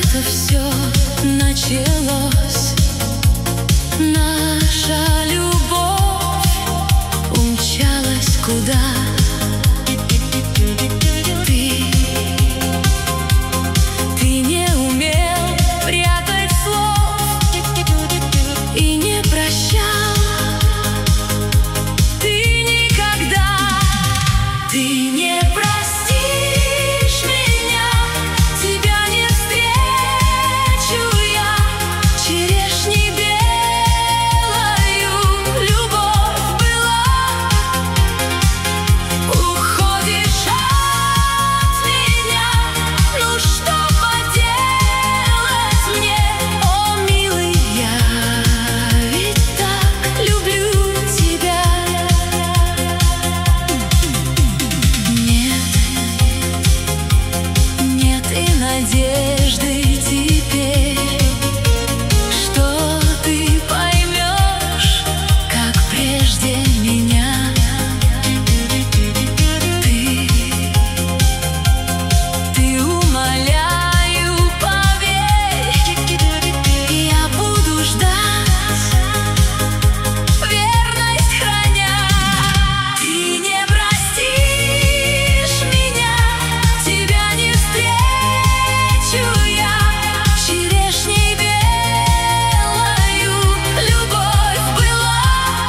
как-то все началось. Наша любовь умчалась куда? Ты не умел прятать слов и не прощал. Ты никогда, ты не простишь меня. Тебя не встречу я черешней белою. Любовь была, уходишь от меня. Ну что поделать мне, о милый, я ведь так люблю тебя. Нет и надежды теперь, что ты поймешь, как прежде меня. Ты умоляю, поверь, я буду ждать, верность храня. Ты не простишь меня, тебя не встречу я черешней белою. Любовь была,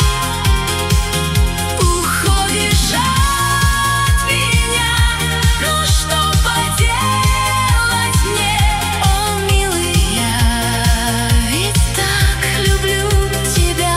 уходишь от меня. Ну что поделать мне, о милый, я ведь так люблю тебя.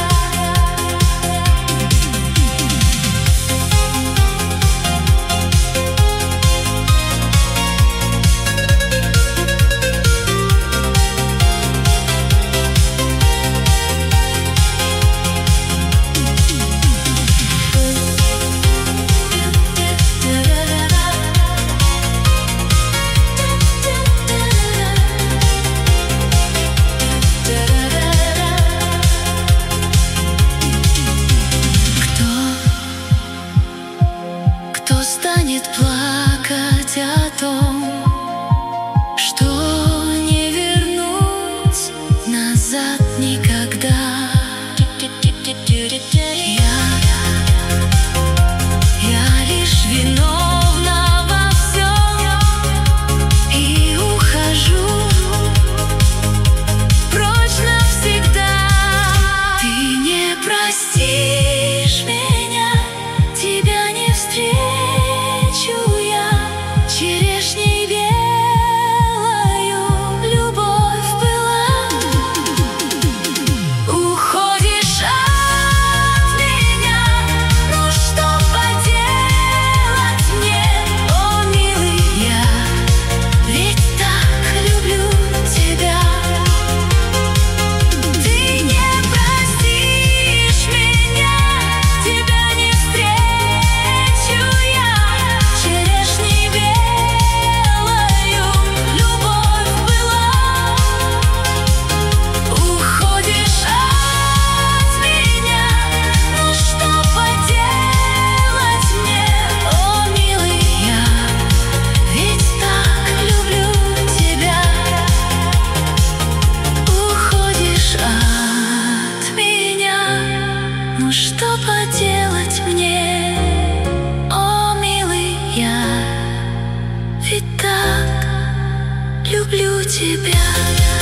Кто станет плакать о том, что не вернуть назад никогда? Я лишь виновна во всем и ухожу прочь навсегда. Ты не простишь меня, тебя не встречу я черешней белою. Любовь была, уходишь от меня. Ну что поделать мне, о милый, я ведь так люблю тебя. Ты не простишь меня, тебя не встречу я черешней белою. Любовь была, уходишь от меня. Ну что поделать мне, о милый, я ведь так люблю тебя. Уходишь от меня. Ну что поделать мне, о милый, я ведь так люблю тебя.